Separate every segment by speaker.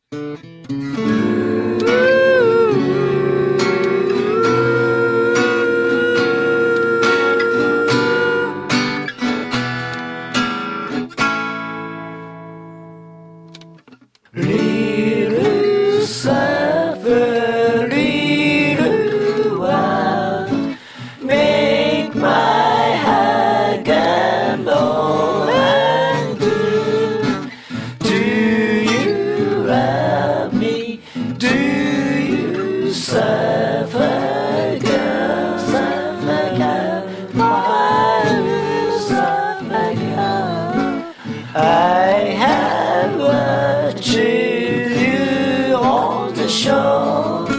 Speaker 1: Little suffer, little wild, make my heart gamble and blue. Do you love me? Do you suffer, girl? Suffer, girl. Why you suffer, girl? I have watched you on the shore,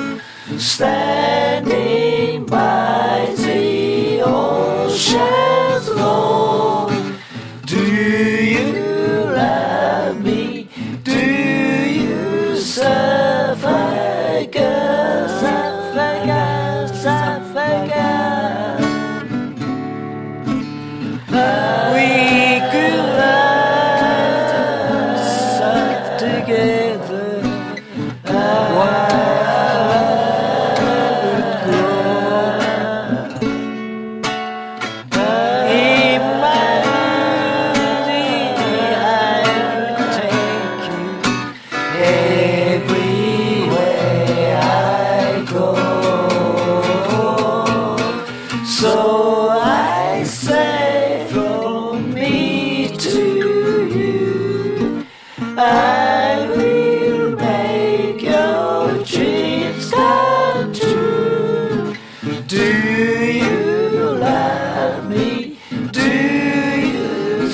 Speaker 1: standing by the ocean's floor. Do you love me? Do you suffer, girl? Suffer, girl, suffer, girl. We could love soft together while it grows. In my beauty, I will take you everywhere I go. So I say from me to you, I will make your dreams come true. Do you love me? Do you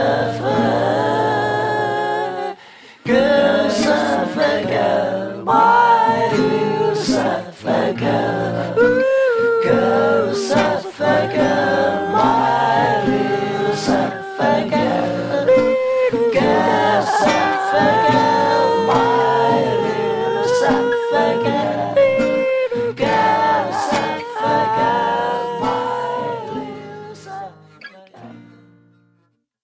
Speaker 1: suffer? Girl, suffer, girl.